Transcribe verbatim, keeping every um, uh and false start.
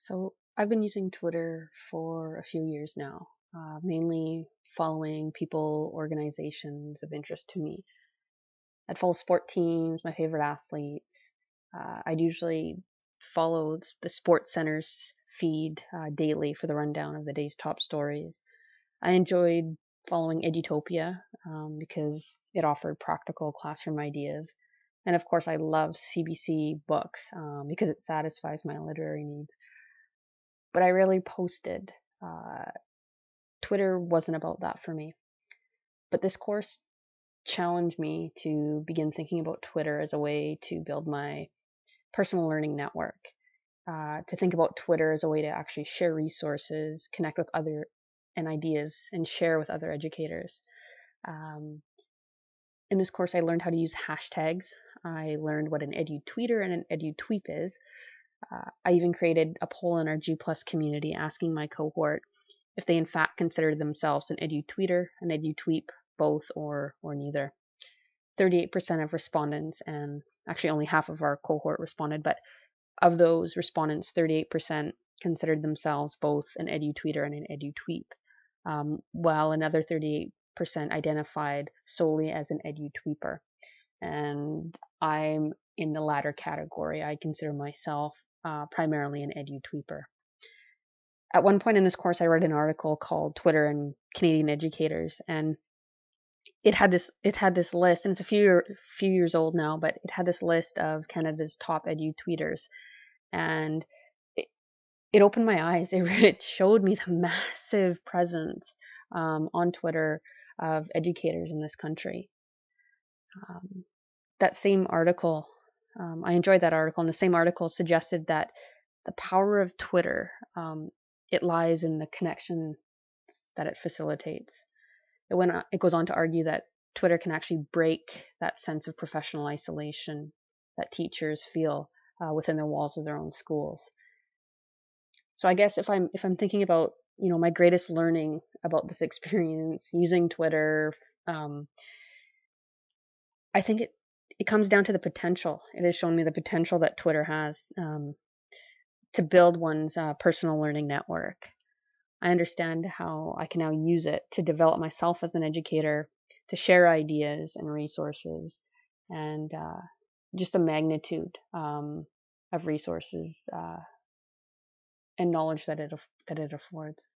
So I've been using Twitter for a few years now, uh, mainly following people, organizations of interest to me. I'd follow sport teams, my favorite athletes. Uh, I'd usually follow the Sports Center's feed uh, daily for the rundown of the day's top stories. I enjoyed following Edutopia um, because it offered practical classroom ideas. And of course, I love C B C books um, because it satisfies my literary needs. But I rarely posted. Uh, Twitter wasn't about that for me. But this course challenged me to begin thinking about Twitter as a way to build my personal learning network, uh, to think about Twitter as a way to actually share resources, connect with other and ideas, and share with other educators. Um, in this course, I learned how to use hashtags. I learned what an edu-tweeter and an edu-tweep is. Uh, I even created a poll in our G Plus community asking my cohort if they in fact consider themselves an edu-tweeter, an edu-tweep, both or or neither. thirty-eight percent of respondents, and actually only half of our cohort responded, but of those respondents, thirty-eight percent considered themselves both an edu-tweeter and an edu-tweep, um, while another thirty-eight percent identified solely as an edu-tweeper. And I'm in the latter category. I consider myself uh, primarily an edu-tweeper. At one point in this course, I read an article called Twitter and Canadian Educators, and it had this it had this list, and it's a few few years old now, but it had this list of Canada's top edu tweeters, and it, it opened my eyes. It, it showed me the massive presence um, on Twitter of educators in this country. Um, that same article, um, I enjoyed that article, and the same article suggested that the power of Twitter, um, it lies in the connections that it facilitates. It went on, it goes on to argue that Twitter can actually break that sense of professional isolation that teachers feel uh, within the walls of their own schools. So I guess if I'm if I'm thinking about you know my greatest learning about this experience using Twitter, um, I think it it comes down to the potential. It has shown me the potential that Twitter has um, to build one's uh, personal learning network. I understand how I can now use it to develop myself as an educator, to share ideas and resources, and uh, just the magnitude um, of resources uh, and knowledge that it that it affords.